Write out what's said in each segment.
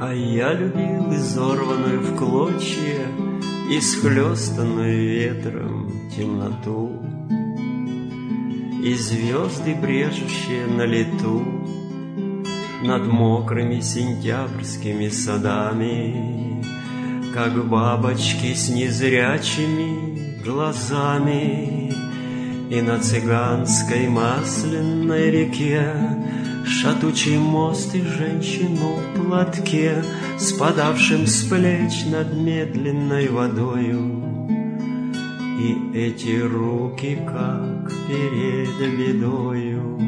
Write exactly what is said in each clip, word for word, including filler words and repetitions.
А я любил изорванную в клочья, исхлёстанную ветром темноту, и звезды, брежущие на лету над мокрыми сентябрьскими садами, как бабочки с незрячими глазами. И на цыганской масляной реке шатучий мост и женщину в платке, спадавшим с плеч над медленной водою. И эти руки, как перед бедою.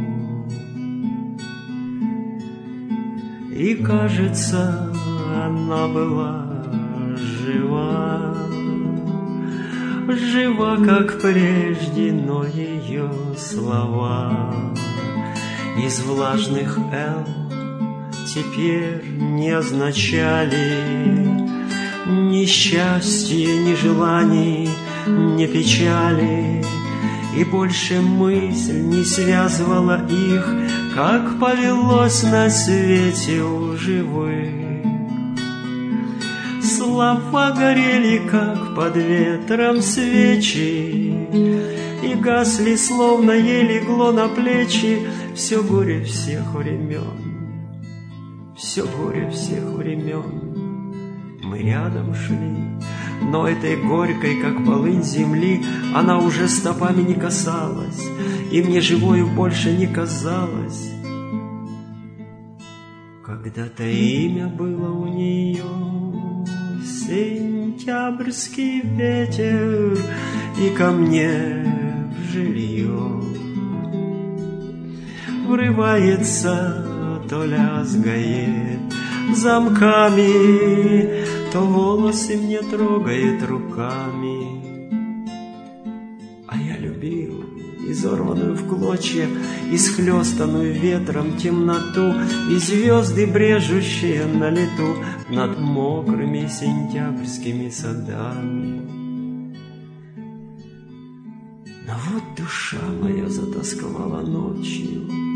И, кажется, она была жива, жива, как прежде, но ее слова из влажных «л» теперь не означали ни счастья, ни желаний, ни печали. И больше мысль не связывала их, как повелось на свете у живых. Слова горели, как под ветром свечи, и гасли, словно ей легло на плечи все горе всех времен, все горе всех времен. Мы рядом шли, но этой горькой, как полынь земли, она уже стопами не касалась, и мне живою больше не казалось. Когда-то имя было у нее сентябрьский ветер, и ко мне в жилье врывается, то лязгает замками, то волосы мне трогает руками. А я любил изорванную в клочья, исхлёстанную ветром темноту, и звезды, брежущие на лету над мокрыми сентябрьскими садами. Но вот душа моя затосковала ночью,